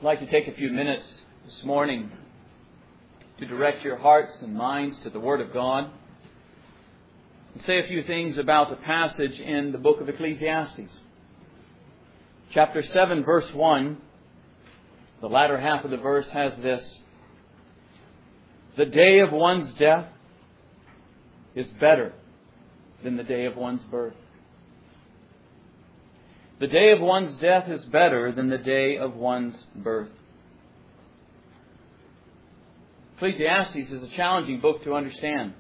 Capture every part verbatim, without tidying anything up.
I'd like to take a few minutes this morning to direct your hearts and minds to the Word of God and say a few things about a passage in the book of Ecclesiastes. Chapter seven, verse one, the latter half of the verse has this: the day of one's death is better than the day of one's birth. The day of one's death is better than the day of one's birth. Ecclesiastes is a challenging book to understand.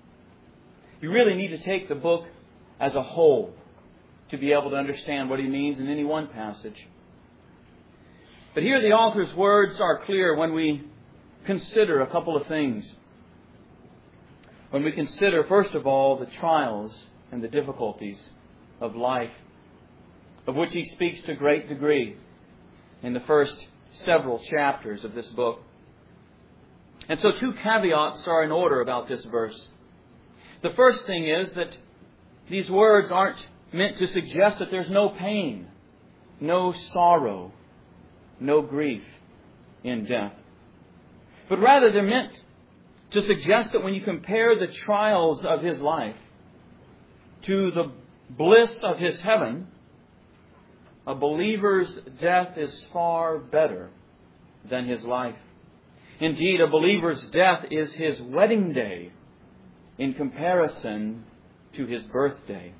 You really need to take the book as a whole to be able to understand what he means in any one passage. But here the author's words are clear when we consider a couple of things. When we consider, first of all, the trials and the difficulties of life, of which he speaks to great degree in the first several chapters of this book. And so two caveats are in order about this verse. The first thing is that these words aren't meant to suggest that there's no pain, no sorrow, no grief in death. But rather they're meant to suggest that when you compare the trials of his life to the bliss of his heaven, a believer's death is far better than his life. Indeed, a believer's death is his wedding day in comparison to his birthday.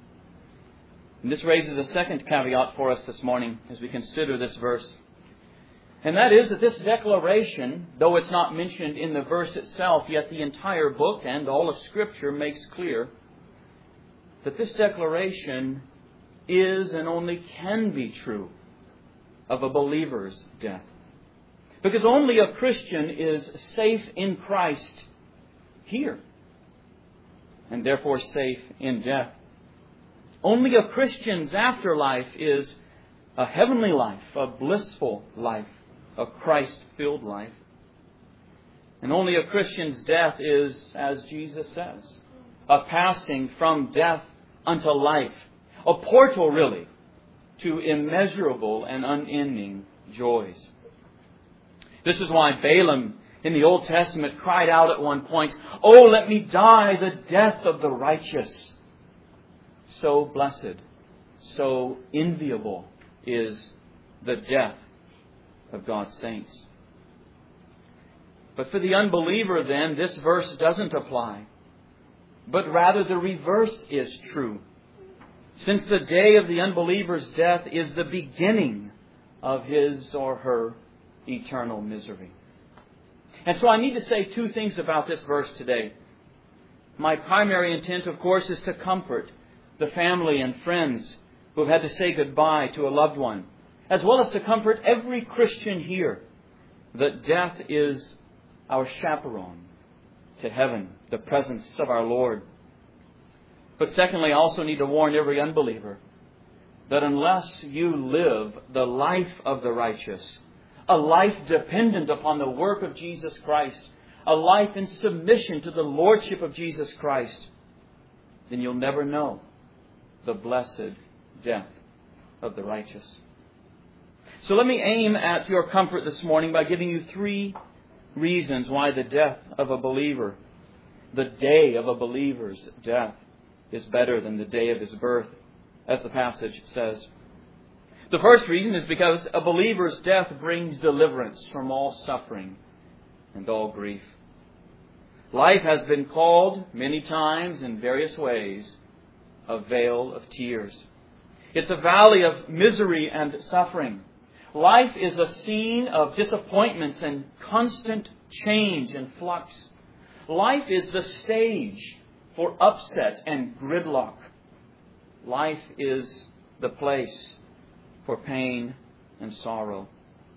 And this raises a second caveat for us this morning as we consider this verse. And that is that this declaration, though it's not mentioned in the verse itself, yet the entire book and all of Scripture makes clear that this declaration is and only can be true of a believer's death. Because only a Christian is safe in Christ here, and therefore safe in death. Only a Christian's afterlife is a heavenly life, a blissful life, a Christ-filled life. And only a Christian's death is, as Jesus says, a passing from death unto life. A portal, really, to immeasurable and unending joys. This is why Balaam in the Old Testament cried out at one point, "Oh, let me die the death of the righteous." So blessed, so enviable is the death of God's saints. But for the unbeliever then, this verse doesn't apply, but rather the reverse is true. Since the day of the unbeliever's death is the beginning of his or her eternal misery. And so I need to say two things about this verse today. My primary intent, of course, is to comfort the family and friends who have had to say goodbye to a loved one, as well as to comfort every Christian here that death is our chaperone to heaven, the presence of our Lord. But secondly, I also need to warn every unbeliever that unless you live the life of the righteous, a life dependent upon the work of Jesus Christ, a life in submission to the Lordship of Jesus Christ, then you'll never know the blessed death of the righteous. So let me aim at your comfort this morning by giving you three reasons why the death of a believer, the day of a believer's death, is better than the day of his birth, as the passage says. The first reason is because a believer's death brings deliverance from all suffering and all grief. Life has been called many times in various ways a vale of tears. It's a valley of misery and suffering. Life is a scene of disappointments and constant change and flux. Life is the stage for upset and gridlock. Life is the place for pain and sorrow.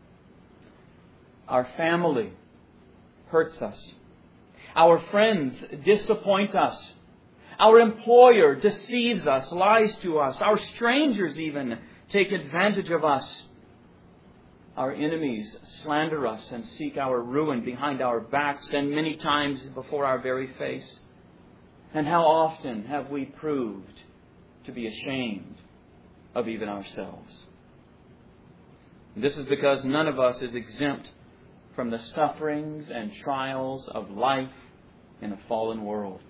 Our family hurts us. Our friends disappoint us. Our employer deceives us, lies to us. Our strangers even take advantage of us. Our enemies slander us and seek our ruin behind our backs and many times before our very face. And how often have we proved to be ashamed of even ourselves? This is because none of us is exempt from the sufferings and trials of life in a fallen world.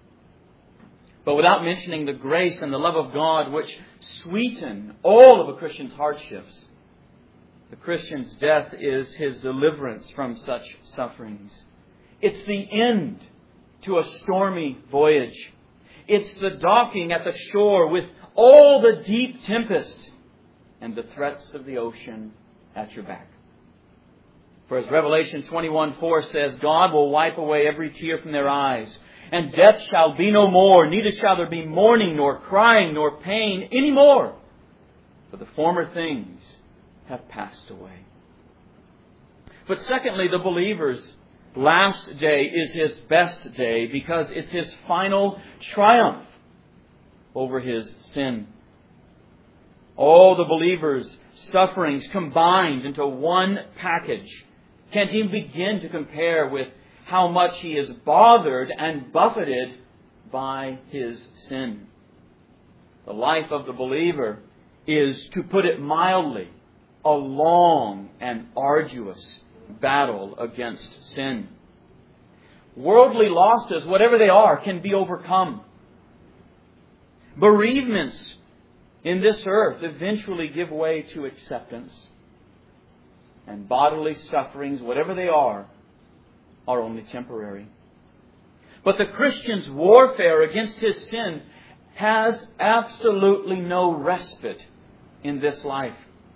But without mentioning the grace and the love of God which sweeten all of a Christian's hardships, the Christian's death is his deliverance from such sufferings. It's the end to a stormy voyage. It's the docking at the shore with all the deep tempest and the threats of the ocean at your back. For as Revelation twenty-one four says, God will wipe away every tear from their eyes, and death shall be no more, neither shall there be mourning, nor crying, nor pain any more, for the former things have passed away. But secondly, the believer's last day is his best day because it's his final triumph over his sin. All the believer's sufferings combined into one package can't even begin to compare with how much he is bothered and buffeted by his sin. The life of the believer is, to put it mildly, a long and arduous battle against sin. Worldly losses, whatever they are, can be overcome. Bereavements in this earth eventually give way to acceptance. And bodily sufferings, whatever they are, are only temporary. But the Christian's warfare against his sin has absolutely no respite in this life.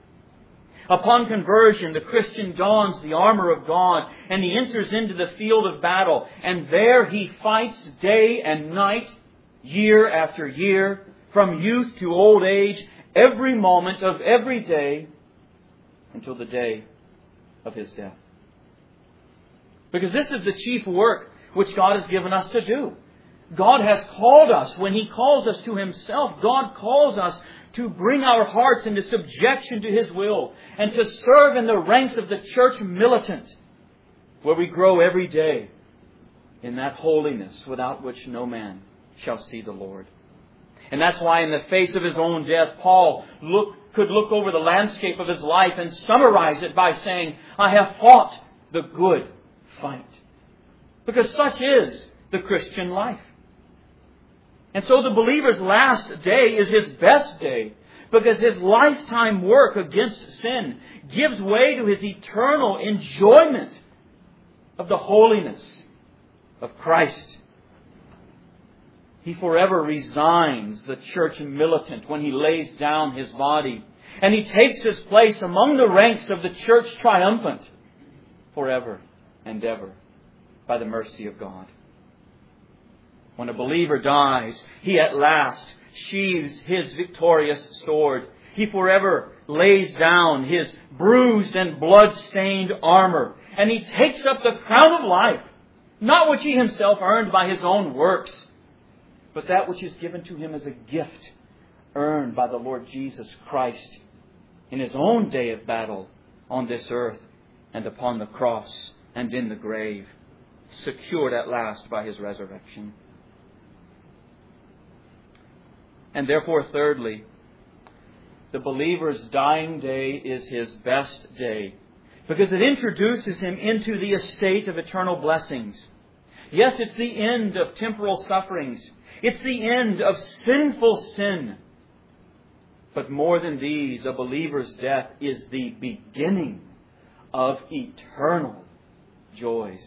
Upon conversion, the Christian dons the armor of God and he enters into the field of battle. And there he fights day and night, year after year, from youth to old age, every moment of every day until the day of his death. Because this is the chief work which God has given us to do. God has called us, when He calls us to Himself, God calls us to bring our hearts into subjection to His will and to serve in the ranks of the church militant, where we grow every day in that holiness without which no man shall see the Lord. And that's why in the face of his own death, Paul look, could look over the landscape of his life and summarize it by saying, I have fought the good fight. Because such is the Christian life. And so the believer's last day is his best day, because his lifetime work against sin gives way to his eternal enjoyment of the holiness of Christ. He forever resigns the church militant when he lays down his body, and he takes his place among the ranks of the church triumphant forever and ever by the mercy of God. When a believer dies, he at last sheathes his victorious sword. He forever lays down his bruised and blood-stained armor, and he takes up the crown of life, not which he himself earned by his own works, but that which is given to him as a gift, earned by the Lord Jesus Christ in His own day of battle on this earth and upon the cross and in the grave, secured at last by His resurrection. And therefore, thirdly, the believer's dying day is his best day, because it introduces him into the estate of eternal blessings. Yes, it's the end of temporal sufferings. It's the end of sinful sin. But more than these, a believer's death is the beginning of eternal joys.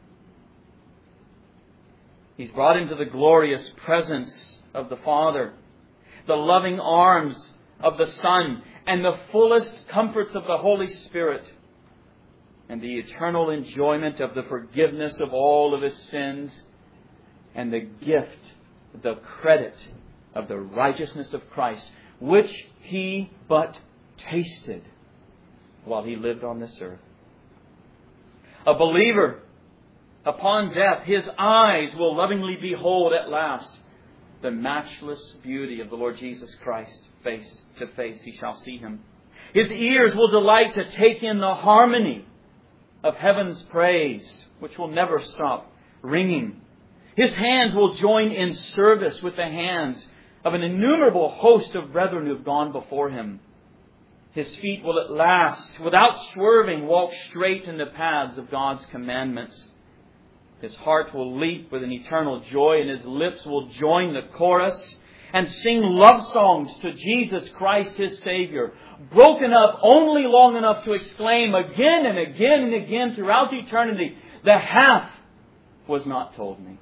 He's brought into the glorious presence of the Father, the loving arms of the Son, and the fullest comforts of the Holy Spirit, and the eternal enjoyment of the forgiveness of all of his sins, and the gift, the credit of the righteousness of Christ, which he but tasted while he lived on this earth. A believer, upon death, his eyes will lovingly behold at last the matchless beauty of the Lord Jesus Christ. Face to face he shall see Him. His ears will delight to take in the harmony of heaven's praise, which will never stop ringing. His hands will join in service with the hands of an innumerable host of brethren who have gone before him. His feet will at last, without swerving, walk straight in the paths of God's commandments. His heart will leap with an eternal joy, and his lips will join the chorus and sing love songs to Jesus Christ, his Savior, broken up only long enough to exclaim again and again and again throughout eternity, "The half was not told me."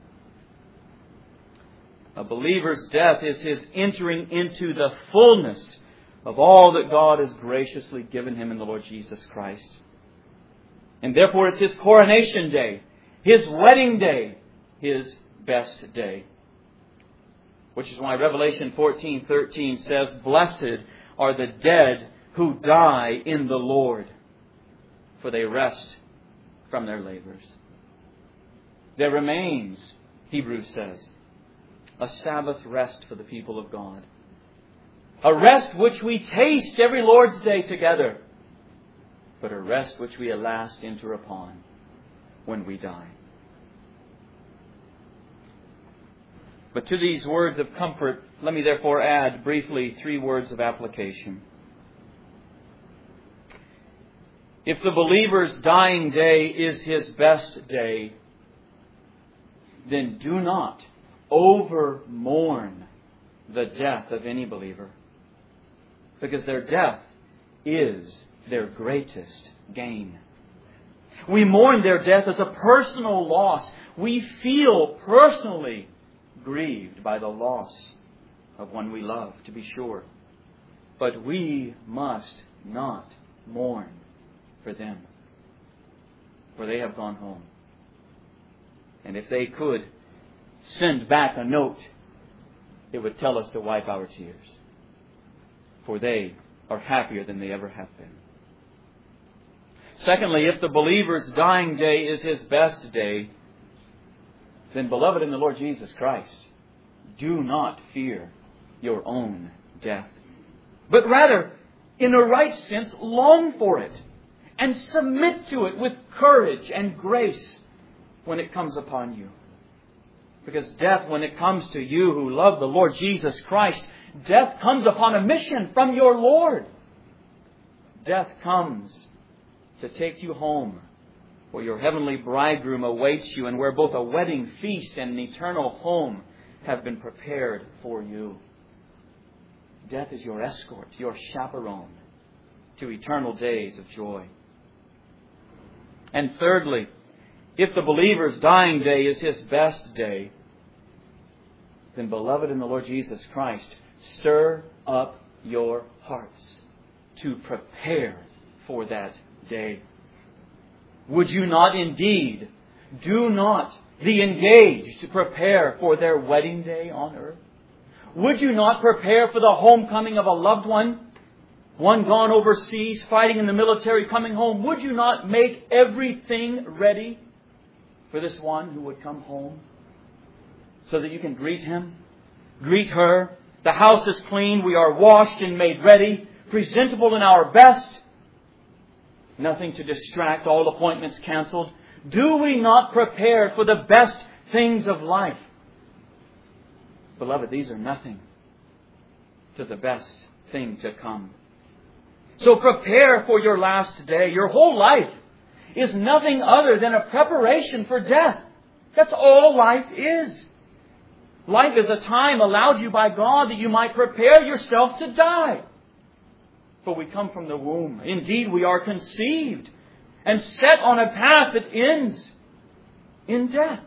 A believer's death is his entering into the fullness of all that God has graciously given him in the Lord Jesus Christ. And therefore it's his coronation day, his wedding day, his best day. Which is why Revelation fourteen thirteen says, "Blessed are the dead who die in the Lord, for they rest from their labors." There remains, Hebrews says, a Sabbath rest for the people of God. A rest which we taste every Lord's Day together, but a rest which we at last enter upon when we die. But to these words of comfort, let me therefore add briefly three words of application. If the believer's dying day is his best day, then do not over mourn the death of any believer, because their death is their greatest gain. We mourn their death as a personal loss. We feel personally grieved by the loss of one we love, to be sure. But we must not mourn for them, for they have gone home. And if they could send back a note, it would tell us to wipe our tears, for they are happier than they ever have been. Secondly, if the believer's dying day is his best day, then, beloved in the Lord Jesus Christ, do not fear your own death, but rather, in a right sense, long for it and submit to it with courage and grace when it comes upon you. Because death, when it comes to you who love the Lord Jesus Christ, death comes upon a mission from your Lord. Death comes to take you home, where your heavenly bridegroom awaits you, and where both a wedding feast and an eternal home have been prepared for you. Death is your escort, your chaperone to eternal days of joy. And thirdly, if the believer's dying day is his best day, then, beloved in the Lord Jesus Christ, stir up your hearts to prepare for that day. Would you not indeed, do not the engaged to prepare for their wedding day on earth? Would you not prepare for the homecoming of a loved one? One gone overseas, fighting in the military, coming home. Would you not make everything ready for this one who would come home, so that you can greet him, greet her? The house is clean. We are washed and made ready, presentable in our best. Nothing to distract, all appointments canceled. Do we not prepare for the best things of life? Beloved, these are nothing to the best thing to come. So prepare for your last day. Your whole life is nothing other than a preparation for death. That's all life is. Life is a time allowed you by God that you might prepare yourself to die. For we come from the womb. Indeed, we are conceived and set on a path that ends in death.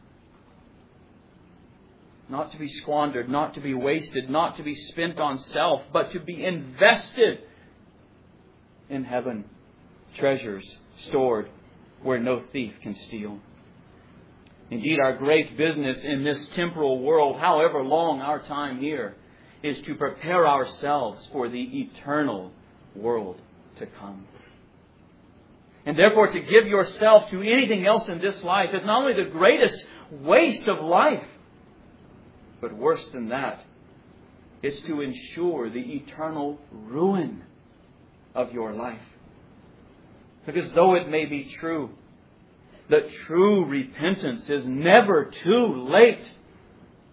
Not to be squandered, not to be wasted, not to be spent on self, but to be invested in heaven. Treasures stored where no thief can steal. Indeed, our great business in this temporal world, however long our time here, is to prepare ourselves for the eternal world to come. And therefore, to give yourself to anything else in this life is not only the greatest waste of life, but worse than that, it's to ensure the eternal ruin of your life. Because though it may be true that true repentance is never too late,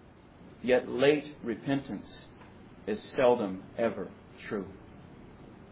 yet late repentance is seldom ever true.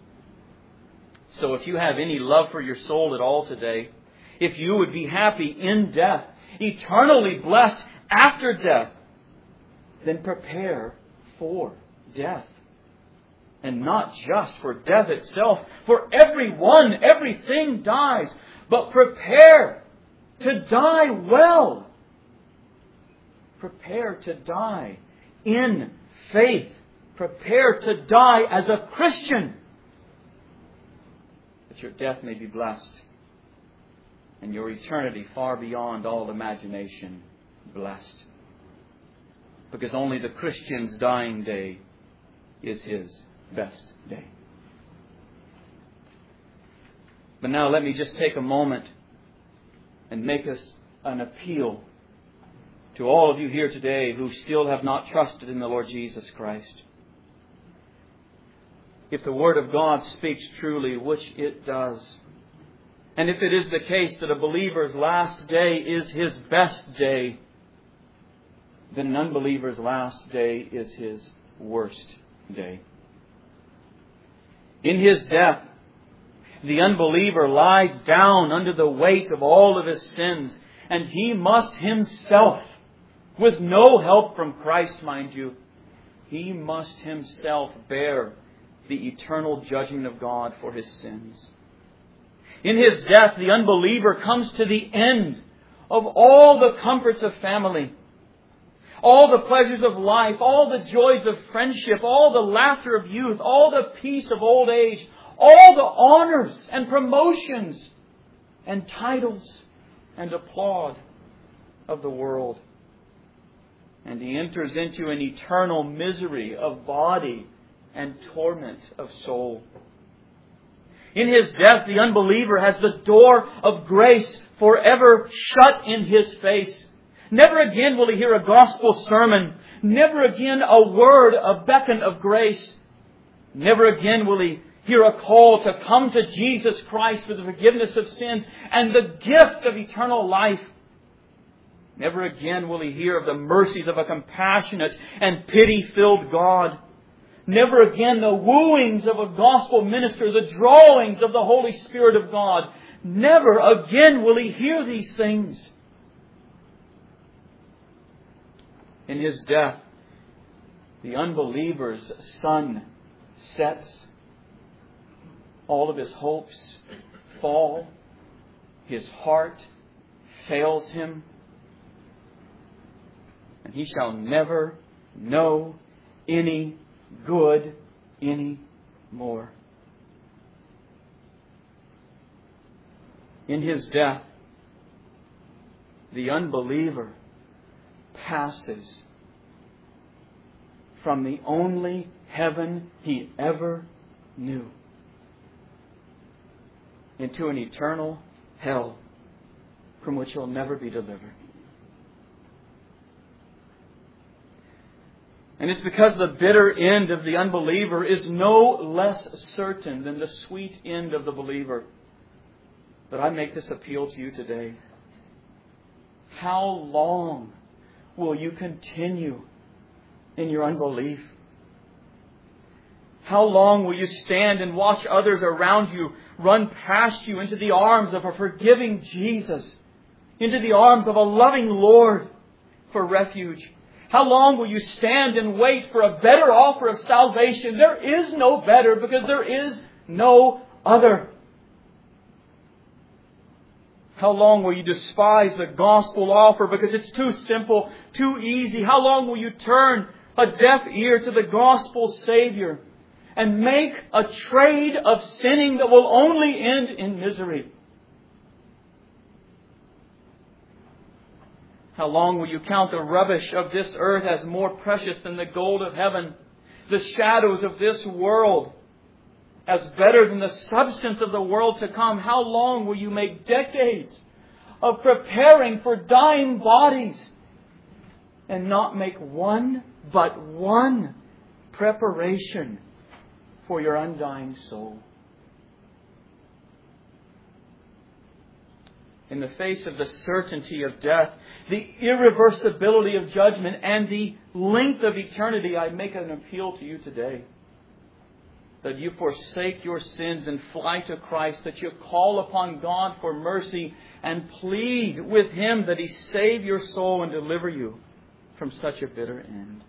So if you have any love for your soul at all today, if you would be happy in death, eternally blessed after death, then prepare for death. And not just for death itself, for everyone, everything dies. But prepare to die well. Prepare to die in faith. Prepare to die as a Christian, that your death may be blessed and your eternity far beyond all imagination blessed. Because only the Christian's dying day is his best day. But now let me just take a moment and make us an appeal to all of you here today who still have not trusted in the Lord Jesus Christ. If the Word of God speaks truly, which it does, and if it is the case that a believer's last day is his best day, then an unbeliever's last day is his worst day. In his death, the unbeliever lies down under the weight of all of his sins, and he must himself, with no help from Christ, mind you, he must himself bear the eternal judgment of God for his sins. In his death, the unbeliever comes to the end of all the comforts of family, all the pleasures of life, all the joys of friendship, all the laughter of youth, all the peace of old age, all the honors and promotions and titles and applaud of the world. And he enters into an eternal misery of body and torment of soul. In his death, the unbeliever has the door of grace forever shut in his face. Never again will he hear a gospel sermon. Never again a word, a beckon of grace. Never again will he hear a call to come to Jesus Christ for the forgiveness of sins and the gift of eternal life. Never again will he hear of the mercies of a compassionate and pity-filled God. Never again the wooings of a gospel minister, the drawings of the Holy Spirit of God. Never again will he hear these things. In his death, the unbeliever's sun sets. All of his hopes fall. His heart fails him. And he shall never know any good any more. In his death, the unbeliever passes from the only heaven he ever knew into an eternal hell from which he'll never be delivered. And it's because the bitter end of the unbeliever is no less certain than the sweet end of the believer that I make this appeal to you today. How long will you continue in your unbelief? How long will you stand and watch others around you run past you into the arms of a forgiving Jesus, into the arms of a loving Lord for refuge? How long will you stand and wait for a better offer of salvation? There is no better because there is no other. How long will you despise the gospel offer because it's too simple, too easy? How long will you turn a deaf ear to the gospel Savior and make a trade of sinning that will only end in misery? How long will you count the rubbish of this earth as more precious than the gold of heaven? The shadows of this world as better than the substance of the world to come? How long will you make decades of preparing for dying bodies and not make one but one preparation for your undying soul? In the face of the certainty of death, the irreversibility of judgment, and the length of eternity, I make an appeal to you today. that you forsake your sins and fly to Christ, that you call upon God for mercy and plead with Him that He save your soul and deliver you from such a bitter end.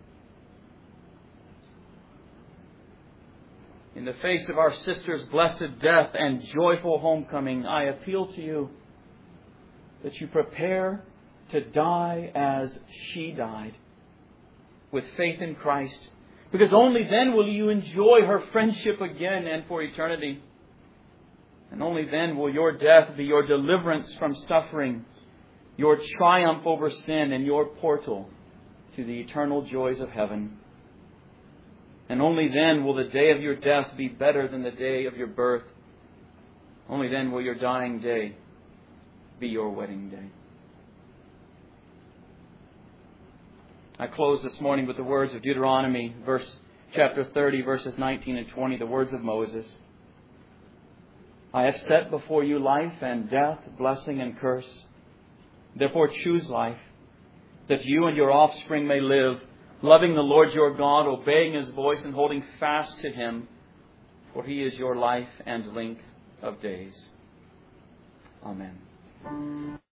In the face of our sister's blessed death and joyful homecoming, I appeal to you that you prepare to die as she died, with faith in Christ, because only then will you enjoy her friendship again and for eternity. And only then will your death be your deliverance from suffering, your triumph over sin, and your portal to the eternal joys of heaven. And only then will the day of your death be better than the day of your birth. Only then will your dying day be your wedding day. I close this morning with the words of Deuteronomy, verse chapter thirty, verses nineteen and twenty, the words of Moses. I have set before you life and death, blessing and curse. Therefore choose life, that you and your offspring may live, loving the Lord your God, obeying His voice and holding fast to Him, for He is your life and length of days. Amen.